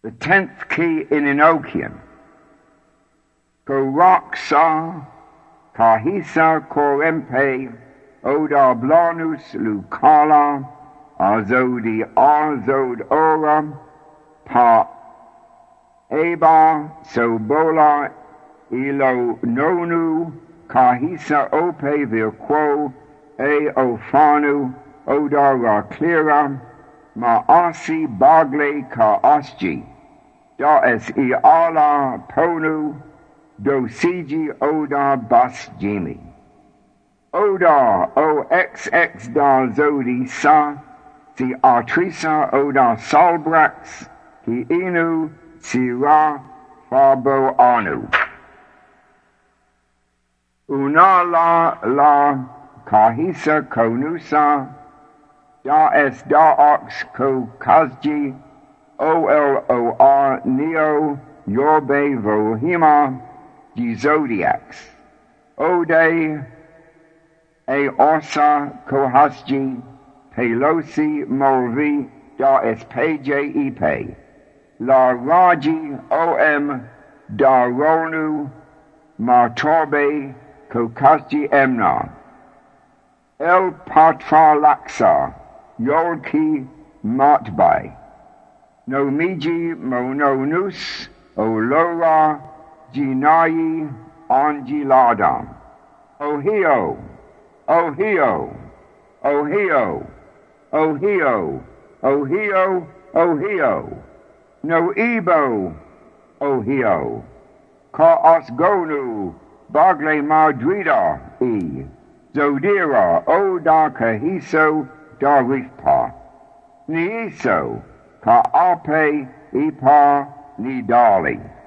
the 10th key in Enochian. Koraksa, Kahisa Korempe, Oda Blanus Lucala, Azodi Azod Ora, Pa Eba Sobola Ilo Nonu, Kahisa Ope Virquo, E Ofanu, Oda Raklira, Maasi Bagle Kaasji, Da Es Iala Ponu, Dosiji Oda Bas Jimi. Oda O XX Da Zodi Sa, Si Artrisa Oda Salbrax, Ki Inu, Sira, Fabo Anu. Unala La Kahisa Konusa, Da Es Da Ox Ko Kazji, OLOR Neo, Yorbe Vohima, Di Zodiacs. Ode, E Orsa Kohasji, Pelosi Molvi, Da Es Peje Ipe, La Raji OM, Da Ronu, Martorbe, Kokasji Emna, El Patra Laksa, Yolki Matbai, Nomiji Mononus, Olora, Jinayi, Anjiladam, Ohio, Ohio, Ohio, Ohio, Ohio, Ohio, No Ebo, Ohio, Ka Osgonu, Bagle Madrida, E, Zodira, Oda Kahiso, Darifpa, Niiso, Ka Ape, Ipa, Nidali.